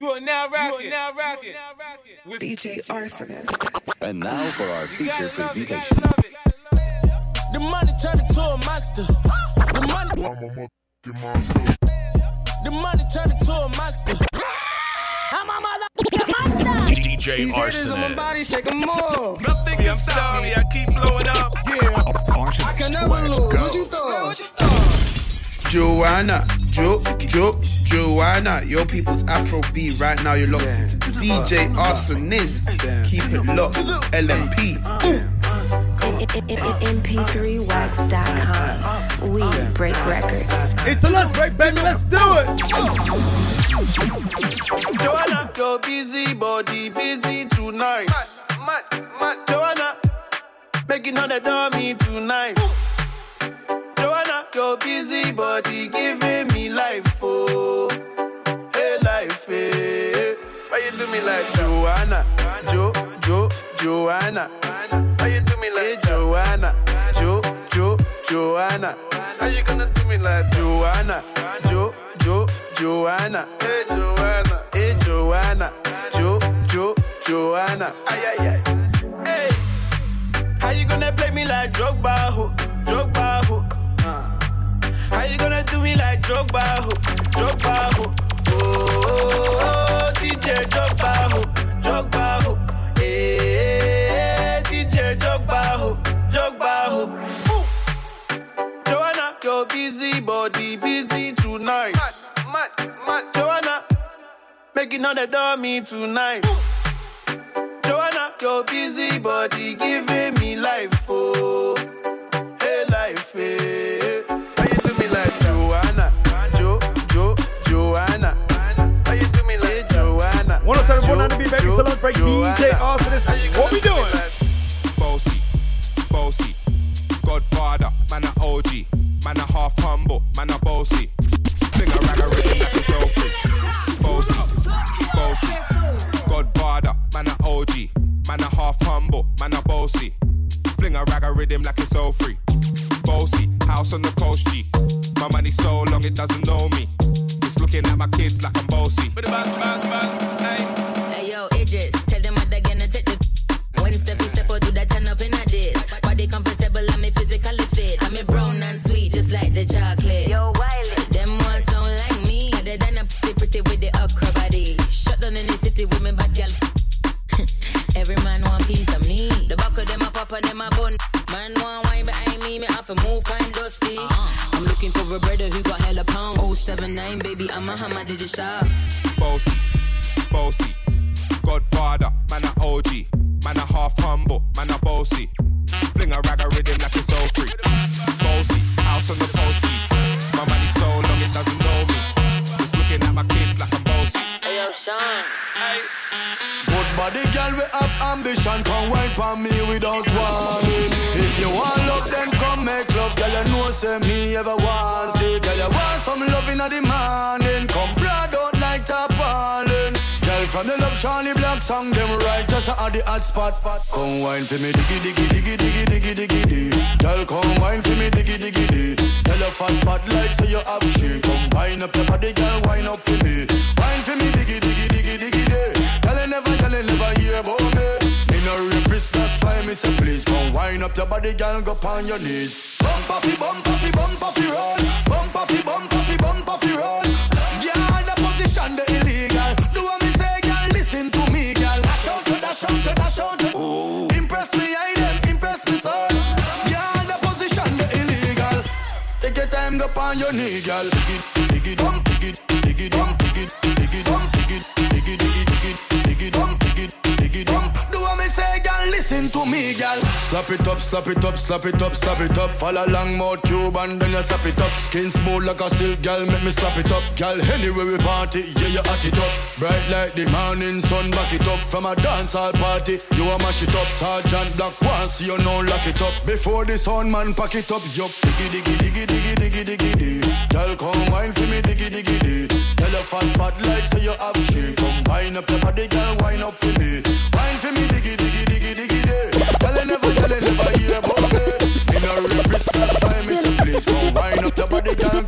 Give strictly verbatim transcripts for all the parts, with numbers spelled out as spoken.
You are now rocking, now rocking with D J Arsonist. And now for our feature presentation. The money turned into a monster. The money. I'm a motherfucking monster. The money turned into a monster. I'm a motherfucking monster. D J These haters on my Arsonist. body, shake them more. Nothing can stop me. I keep blowing up. Arsonist, I can never let's lose. go. What you thought? What you thought? Joanna, Jo, Jo, Joanna, your people's Afrobeat. Right now you're locked into D J Arsonist. Keep it locked, L M P. M P three wax dot com. We break records. It's the lunch break, baby. Let's do it. Joanna, your busy body busy tonight. Mad, mad, Joanna, making all the dummy tonight. Joanna, your busy body giving me life, oh, hey life, hey. Why you do me like Joanna, Jo, Jo, Joanna? Why you do me like Joanna, Jo, Jo, Joanna? How you gonna do me like Joanna, Jo, Jo, Joanna? Hey Joanna, hey Joanna, Jo, Jo, Joanna? Ay ay ay. Hey, how you gonna play me like Drogba, ho, Drogba, ho? How you gonna do me like Drogba, ho, Drogba, ho? Oh, D J Drogba, ho, Drogba, ho. Eh, D J Drogba, ho, Drogba, ho. Joanna, your busy body busy tonight. Mad, mad, mad. Joanna, making all the dummy tonight. Joanna, your busy body giving me life, oh, hey life, hey. Why you do me like Joanna, Jo, Jo, Joanna? Why you do me like Joanna? one oh seven point nine to be baby, still on break. D J Arsonist. What we doing? Bossy, bossy, Godfather, man a O G, man a half humble, man a bossy. Fling a rag a rhythm like it's all free. Bossy, bossy, Godfather, man a O G, man a half humble, man a bossy. Fling a rag a rhythm like it's all free. Bossy, house on the coast G. My money so long it doesn't know me. It's looking at my kids like I'm bossy. Bang, bang, bang, hey. Hey yo, Idris, tell them what they're gonna take the. When Steffi step out to that turn up in a dish. Body comfortable, I'm a physically fit. I'm a brown and sweet, just like the chocolate. Yo, Wiley, them ones sound like me. Other than a pretty pretty with the upper body. Shut down in the city with me bad girl. Every man want piece of me. The back of them a pop and them a bun. Man want wine behind me, me have to move kind dusty. Uh-huh. I'm looking for a brother who got hella pound. oh seven nine, baby, I'm a hammer, did you shop? Bossy, bossy, Godfather, man a O G, man a half humble, man a bossy. Fling a rag a rhythm like it's all free. Bossy, house on the post G. My money so long it doesn't know me. It's looking at my kids like I'm bossy. Hey yo, Sean. Hey. Good body girl, we have ambition. Come wine for me without warning. If you want love, then come make love. Girl, you know say me ever want it. Girl, you want some love in the morning. Come broad out like tarpaulin. Girl, from the Love Charlie Black song, them right just at the hot spot. Come wine for me, diggy diggy diggy diggy diggy diggy diggy. Girl, come wine for me, diggy diggy diggy. Girl, you fat fat like so you have shit. Come wine up your body, girl, wine up for me. Wine for me, diggy diggy diggy diggy diggy. Girl, you never, girl, you never hear about me. Me no rapist, that's why me say please come wine up your body, girl, go on your knees. Bump offy, bump offy, bump offy roll. Bump offy, bump offy, bump offy roll. Yeah, the position the illegal. Do what me say, girl, listen to me, girl. Dash out to dash out to dash out to. Ooh. Impress me, I them impress me, son. Yeah, the position the illegal. Take your time, go on your knee, girl. Dig it, dig it, dump, dig it, dig it, dump, dig it, dig it, dump, dig it, dig it, dig it, dig it, dig it, dump, dig it, dig it, dump. Do what me say, girl, listen to me, girl. Slap it up, slap it up, slap it up, slap it up. Follow long mouth tube and then you slap it up. Skin smooth like a silk, girl, make me slap it up. Girl, anyway we party, yeah, you hot it up. Bright like the morning sun, back it up. From a dancehall party, you a mash it up. Sergeant Black once, you know lock it up. Before the sun man pack it up, yup. Diggy, diggy, diggy, diggy, diggy, diggy, diggy. Girl, come wine for me, diggy, diggy, diggy. Girl, you fat, fat like so you have shit. Come wine up your body, girl, wine up for me. Wine for me, diggy, diggy, diggy, diggy, diggy. Girl, you never, girl, you never hear about me. In a rapist, that's why me say please come wine up your body, girl, go on your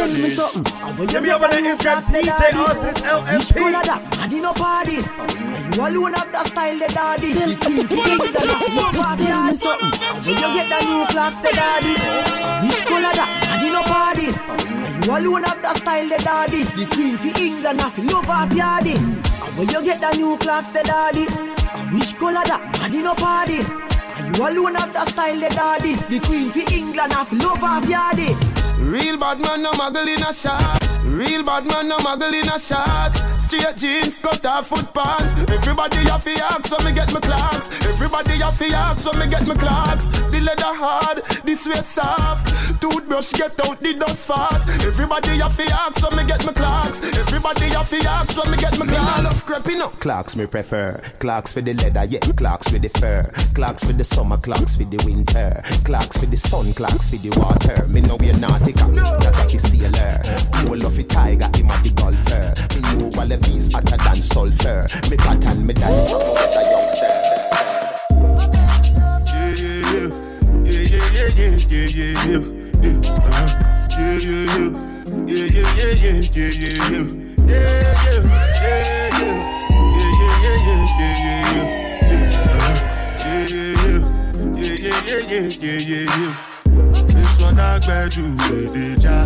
tell me something. Give me up on the Instagram, D J Austin, L M P. Which color that? I did no party. You alone have that style, the daddy. The queen to king, the love party. Tell me something. When you get the new clocks, the daddy. Which color that? I did no party. You alone have that style, the daddy. The queen for England, I feel love of yardy. When you get the new clocks, the daddy. Which color that? I did no party. You alone have that style, the daddy. The queen for England, I feel love of yardy. Real bad man, no muggle in a shot. Real bad man, no muggle in a shots. Straight jeans, cut off foot pants. Everybody have to ask when me get my clocks. Everybody have to ask when me get my clocks. The leather hard, the sweat soft. Toothbrush get out the dust fast. Everybody have to ask when me get my clocks. Everybody have to ask when me get my clocks. I love creeping up. Clocks me prefer. Clocks for the leather, yeah. Clocks for the fur. Clocks for the summer, clocks for the winter. Clocks for the sun, clocks for the water. Me know we're naughty, that I can sailor. You love it tiger, him a the golfer. Me know all the bees hotter than sulfur. Me pattern, me die from as a youngster. Yeah, yeah, yeah, yeah, yeah, yeah, yeah, yeah, yeah, yeah, yeah, yeah, yeah, yeah, yeah, yeah, yeah, yeah, yeah, yeah. This one I bet you the job.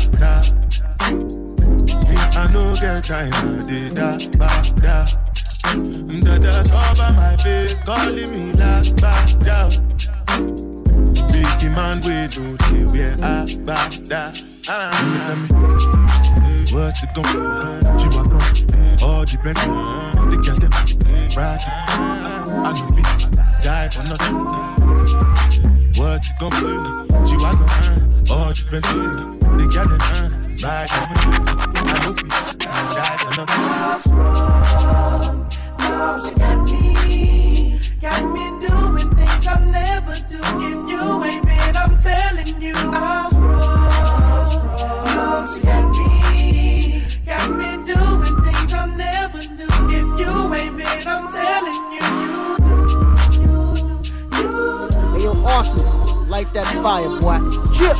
Me I no get time I did that, da. Da da cover my face, calling me like back down. Big man we do the way I back down. What's it gonna be? You are gone, all depends on the girl them right. I know fit, die for nothing. What's it gonna be? You are gone, all depends on the girl them right. I know fit, die for nothing. Now she got me, got me doing things I'll never do. If you ain't been, I'm telling you, I'm wrong. Now she got me, got me doing things I'll never do. If you ain't been, I'm telling you, you do, you do. Hey, yo, Austin, light that fire, boy. Chip.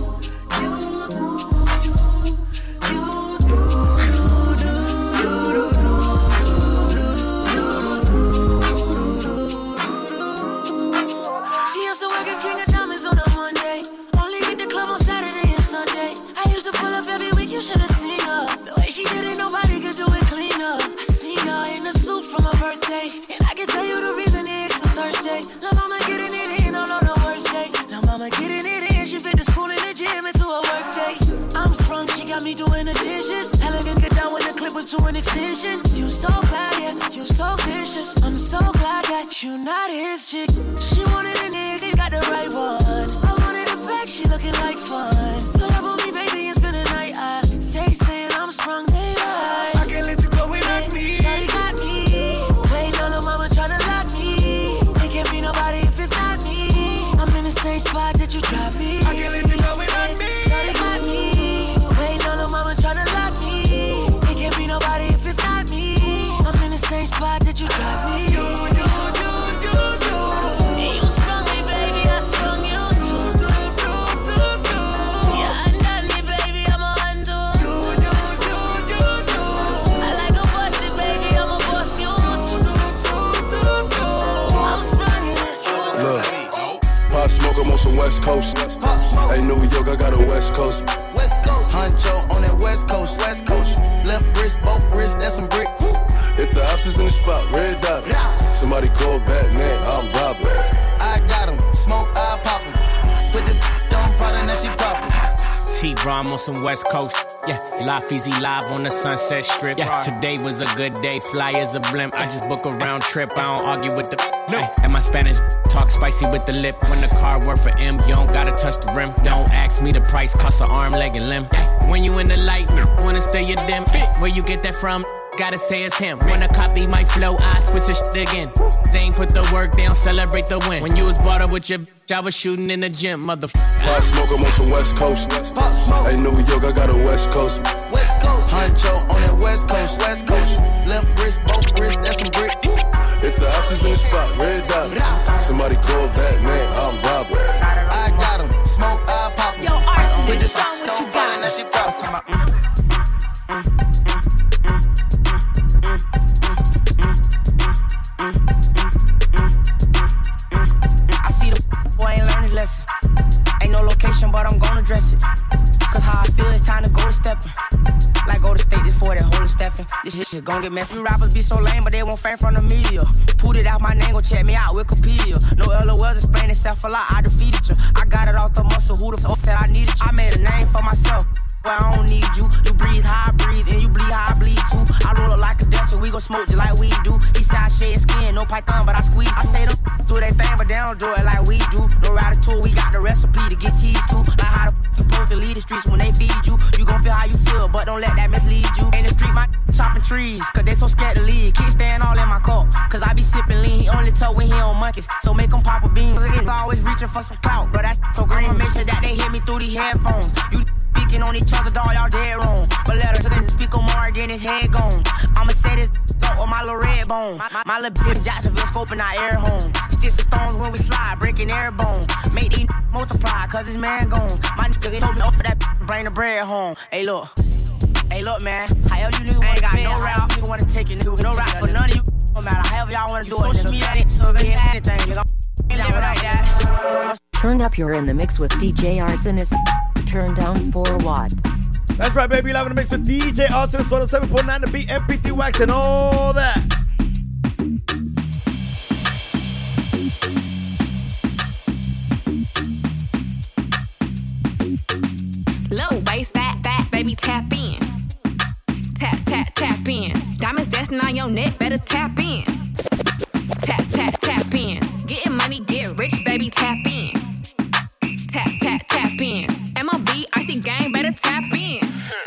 You should have seen her. The way she did it, nobody could do it cleaner. I seen her in a suit from her birthday, and I can tell you the reason it was Thursday. Lil' mama getting it in on, on the worst day. Lil' mama getting it in, she fit the school and the gym into a work day. I'm sprung, she got me doing the dishes. Elegant get down when the clip was to an extension. You so bad, yeah, you so vicious. I'm so glad that you not his chick. She wanted a nigga, got the right one. I wanted a back, she looking like fun. Pull up on me, baby, and spend the night. I They saying I'm sprung, they right. I can't let you go without me. Shawty got me. Waiting on the mama tryna lock me. It can't be nobody if it's not me. I'm in the same spot that you dropped me. I can't let you go without me. Shawty got me. Waiting on the mama tryna lock me. It can't be nobody if it's not me. I'm in the same spot that you dropped me. You, you, you, you, you. And you sprung me, baby, I sprung you too. Yeah, undone me, baby, I'm a undo. I like a bossy, baby, I'm a boss you too. I'm sprung in this room. Look, Pop Smoke, I'm on some West Coast. Hey, New York, I got a West Coast. West Coast, Huncho on that West Coast. West Coast, left wrist, both wrists, that's some bricks. If the ops is in the spot, red dot. Somebody call Batman, I'm Robin. I got him, smoke, I pop him. Put the on product, now she poppin'. T-Rom on some West Coast. Yeah, Life Easy live on the Sunset Strip. Yeah, today was a good day, fly as a blimp. I just book a round trip, I don't argue with the no. And my Spanish talk spicy with the lip. When the car work for M, you don't gotta touch the rim. Don't ask me the price, cost an arm, leg, and limb. When you in the light, wanna stay your dim. Where you get that from? Gotta say it's him. Wanna copy my flow, I switch the shit again. Zane put the work down, celebrate the win. When you was brought up with your bitch, I was shooting in the gym, motherfucker. Pop Smoke, I'm on some West Coast. Hey, New York, I got a West Coast. West Coast, Huncho on that West Coast. West Coast, left wrist, both wrists, that's some bricks. If the ops is in the spot, red dot. Somebody call Batman, I'm Robin. I got him, smoke, I pop him. Yo, Arson, show what you got. Now she pop This shit, shit gon' get messy. Rappers be so lame, but they won't fame from the media. Put it out my name, gon' check me out, Wikipedia. No LOLs explain itself a lot, I defeated you. I got it off the muscle, who the fuck that I needed you? I made a name for myself. Well, I don't need you. You breathe how I breathe, and you bleed how I bleed too. I roll up like a Dutcher, we gon' smoke just like we do. Eastside shed skin, no python, but I squeeze. I say them do their thing, but they don't do it like we do. No ratatouille, we got the recipe to get cheese too. Like how the f you supposed to lead the streets when they feed you. You gon' feel how you feel, but don't let that mislead you. In the street, my chopping trees, cause they so scared to leave. Kids staying all in my cup, cause I be sipping lean. He only tuck when he on monkeys, so make him pop a bean. Niggas always reaching for some clout, but that so green. I'ma make sure that they hear me through these headphones. You speaking on each other, dog, y'all dead wrong. But let her didn't speak on more, then his head gone. I'ma say this up with my little red bone. My, my, my little bitch Jacksonville scoping our air home. Sticks and stones when we slide, breaking air bone. Make these multiply, cause his man gone. My nigga told me off for that, bring the bread home. Hey, look. Hey, look, man. However you nigga wanna got no rap, nigga wanna take it, nigga. No rap for none of you. No matter however y'all wanna do it, social media, so good anything, nigga. Live it like that. Turn up, you're in the mix with D J Arsonist. Turn down for what? That's right, baby. Live in the mix with D J Arsonist one oh seven point nine, the beat, M P three wax, and all that. Low waist, fat, fat, baby, tap in. Tap, tap, tap in. Diamonds dancing on your neck, better tap in. Tap, tap, tap in. Getting money, get rich, baby, tap in. Tap, tap, tap in. M O B, icy gang, better tap in.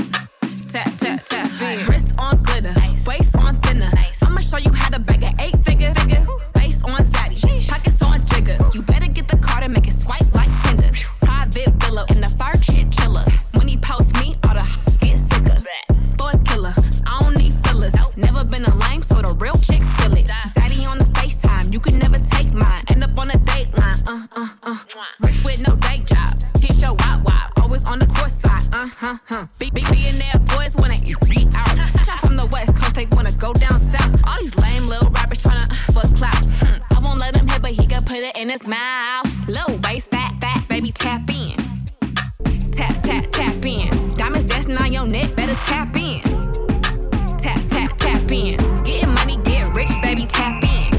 Tap, tap, tap in. Wrist on glitter, waist on thinner. I'ma show you how to bag an eight figure. figure. Face on zaddy, pockets on jigger. You better get the card and make it swipe like Tinder. Private villa in the fire shit chiller. When he post me, all the h- get sicker. For a killer, I don't need fillers. Never been a lame, so the real chicks feel it. Daddy on the FaceTime, you can never take mine. End up on a dateline, uh, uh, uh. Rich with no day job. Hit your wop wop, always on the course side, uh huh, huh. Big, big, billionaire boys wanna eat out. I'm from the West Coast, they wanna go down south. All these lame little rappers tryna uh, fuck clout. Hmm. I won't let him hit, but he can put it in his mouth. Low waist, fat, fat, baby, tap in. Tap, tap, tap in. Diamonds dancing on your neck, better tap in. Tap, tap, tap in. Getting money, get rich, baby, tap in.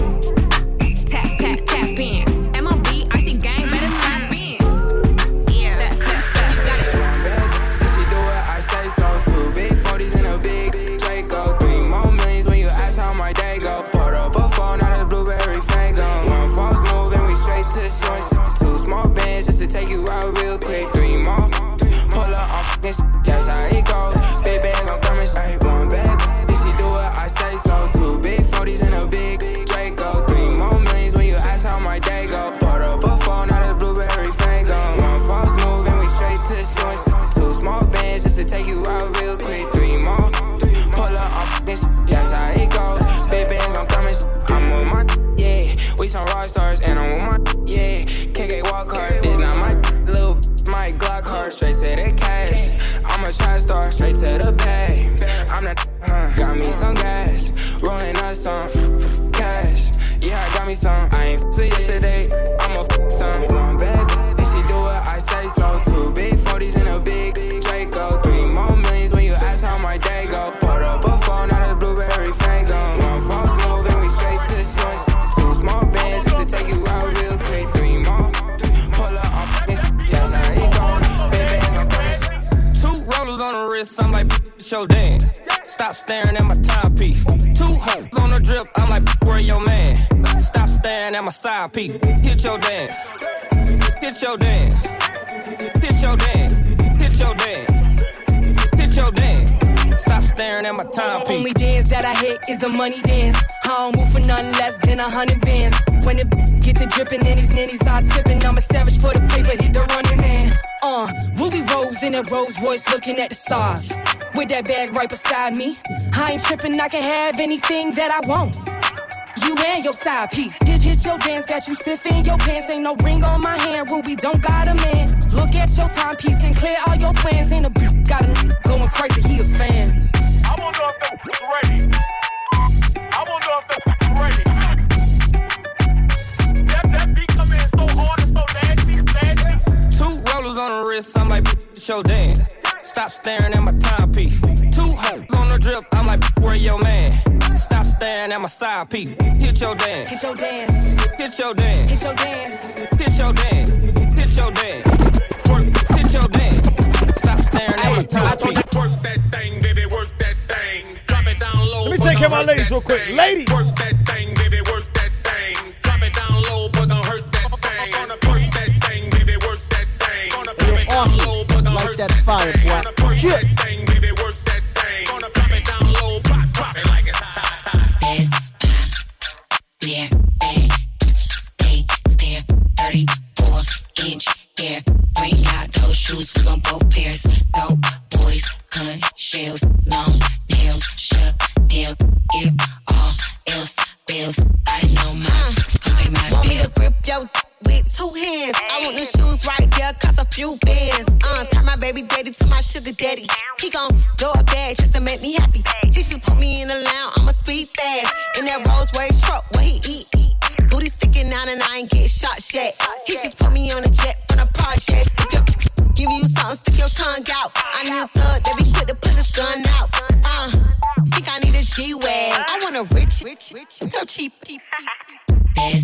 Tap, tap, tap in. M O B, icy gang, better tap in. Yeah. Tap, tap, tap, you got it. She do what I say so. Two big forties in a big Draco. Three more millions when you ask how my day go. Put up a phone, not a blueberry fango. One false move and we straight to the shorts. Two small bands just to take you out real quick. Three more. Pull up on fucking shit, that's how it goes. Big bands, I'm coming straight. One bad bitch, she do what I say so. Two big forties in a big Draco. Three more millions when you ask how my day go. Put up a phone, not a blueberry fango. One false move and we straight to the shorts. Two small bands just to take you out real quick. Three more. Pull up on fucking shit, that's how it goes. Big bands, I'm coming straight. I'm with my, yeah. We some rock stars and I'm with my, yeah. K K walk hard, this not my little. My Glock hard, straight to the cash. I'm a trap star, straight to the bag. I'm the huh, got me some gas. Rolling up some cash. Yeah, I got me some. I ain't f***ed yesterday, I'm a f*** some. One bad bitch, she do what I say so. Two big forties in a big Draco. Three more millions when you ask how my day go. Put up a phone, not a blueberry fango. One false move and we straight to the shorts. Two small bands just to take you out real quick. Three more. Pull up on fucking yes, how it goes. Big bands, I'm coming. Two rollers on the wrist, I'm like, show dance. Stop staring at my timepiece. Two hoes on the drip, I'm like, where your man? Stop staring at my side piece. Hit your dance. Hit your dance. Hit your dance. Hit your dance. Hit your dance. Stop staring at my timepiece. Only dance that I hit is the money dance. I don't move for nothing less than a hundred bands. When it get to dripping and these ninnies start tipping, I'm a savage for the paper, hit the running man. Uh, Ruby Rose in a Rolls Royce looking at the stars. With that bag right beside me. I ain't tripping, I can have anything that I want. You and your side piece. Hit, hit your dance, got you stiff in your pants. Ain't no ring on my hand, Ruby don't got a man. Look at your timepiece and clear all your plans. Ain't a b- got a n- going crazy, he a fan. I won't know if that's ready. I won't know if that's ready. That, that beat come in so hard and so nasty, nasty. Two rollers on the wrist, I'm like, show dance. Stop staring at my timepiece. Two hoes on the drip, I'm like, where your man? Stop staring at my side piece. Hit your dance. Hit your dance. Hit your dance. Hit your dance. Hit your dance. Hit your dance. Work, hit your dance. Stop staring at my timepiece. Work that thing, baby, work that thing. Drop it down low. Let me take care of my ladies real quick. Ladies. Work that thing, baby, work that thing. Drop it down low, but don't hurt that thing. Work that thing, baby, work that thing. Drop it down low, but don't hurt that fire, boy. Work that thing, baby, work that thing. Drop it down low, pop, pop it like it's hot. This, yeah, bang, eight, stare, thirty-four inch hair. Bring out those shoes, we gon' both pairs. Dope boys, gun shells, long nails, shut down. If all else fails, I know mine. Come pay my Want bill. me to grip your with two hands. I want them shoes right there, cost a few bands. Uh, turn my baby daddy to my sugar daddy. He gon' blow a bag just to make me happy. He just put me in the lounge, I'ma speed fast. In that Rolls Royce truck, where he eat, eat. Booty sticking out and I ain't get shot yet. He just put me on a jet from the project. If you give you something, stick your tongue out. I need a thug that be quick to put his gun out. Uh, think I need a G-Wag. I want a rich, rich, rich, come cheap. This,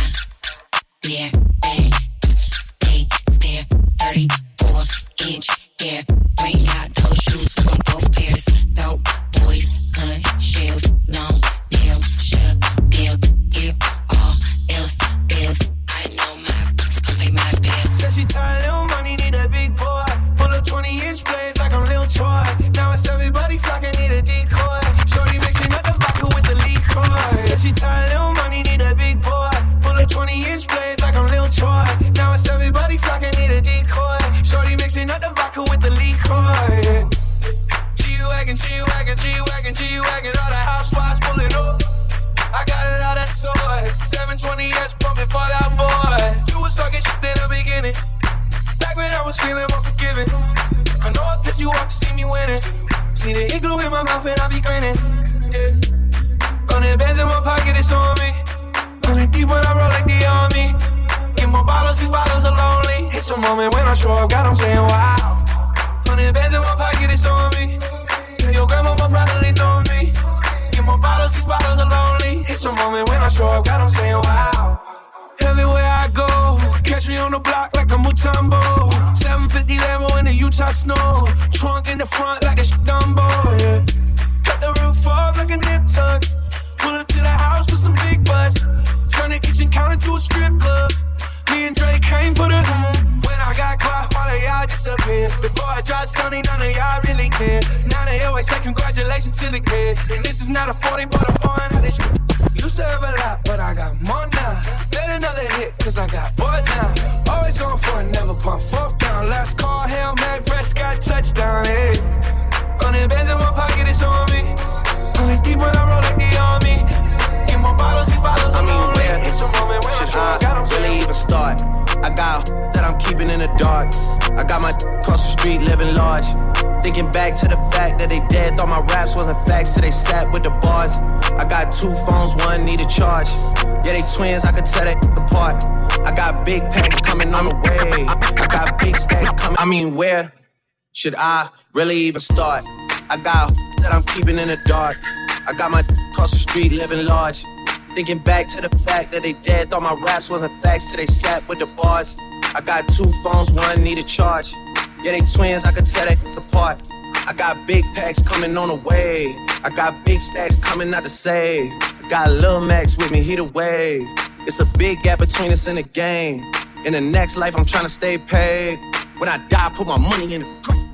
yeah, bang, eight, stare, thirty-four inch hair. Bring out those shoes, we gon' both pairs. Dope boys, gun shells, long nails, shut down. If all else fails, I know my, come pay my bill. Said she tired, little money, need a big boy. Pull up twenty inch blades like I'm Lil Troy. Now it's everybody flocking, need a decoy. Shorty mixing up the vodka with the liquor. Said she tired, little money, need a big boy. Pull up twenty inch blades like I'm Lil Troy. Now it's everybody flocking, need a decoy. Shorty mixing up the vodka with the liquor. G-Wagon, G-Wagon, G-Wagon, G-Wagon. All the housewives pulling up. I got a lot of toys. seven twenty S pumping for that boy. You was talking shit in the beginning. Back when I was feeling more forgiving. I know I pissed you off to see me winning. See the igloo in my mouth and I be grinning. Yeah. Hundred bands in my pocket, it's on me. Hundred deep when I roll like the army. Get more bottles, these bottles are lonely. It's a moment when I show up, God, I'm saying wow. Hundred bands in my pocket, it's on me. Your grandma probably know me. Get more bottles, these bottles are lonely. It's a moment when I show up, God, I'm saying wow. Everywhere I go, catch me on the block like a Mutombo. seven fifty Lambo in the Utah snow. Trunk in the front like a shit Dumbo, yeah. Cut the roof off like a nip tuck. Pull up to the house with some big butts. Turn the kitchen counter to a strip club. Me and Drake came for the when I got caught, all of y'all disappeared. Before I dropped Sony, none of y'all really cared. Now they always say congratulations to the kid. And this is not a forty, but a fun. This used to have a lot, but I got more now. Let another hit, cause I got bored now. Always going for it, never pump fourth down. Last call, Hail Mary, Prescott, touchdown, hey. Hundred bands in my pocket, it's on me. Hundred deep when I roll like the army. Get more bottles, these bottles are lonely. It's a moment when I show I got them really even start. I got that I'm keeping in the dark. I got my across the street living large. Thinking back to the fact that they dead, thought my raps wasn't facts, so they sat with the bars. I got two phones, one need a charge. Yeah, they twins, I could tell they apart. I got big packs coming on the way. I got big stacks coming. I mean, where should I really even start? I got that I'm keeping in the dark. I got my across the street living large. Thinking back to the fact that they dead, thought my raps wasn't facts, so they sat with the bars. I got two phones, one need a charge. Yeah, they twins, I could tell they apart. I got big packs coming on the way. I got big stacks coming out to save. I got Lil Max with me, he the wave. It's a big gap between us in the game. In the next life, I'm trying to stay paid. When I die, put my money in the grave.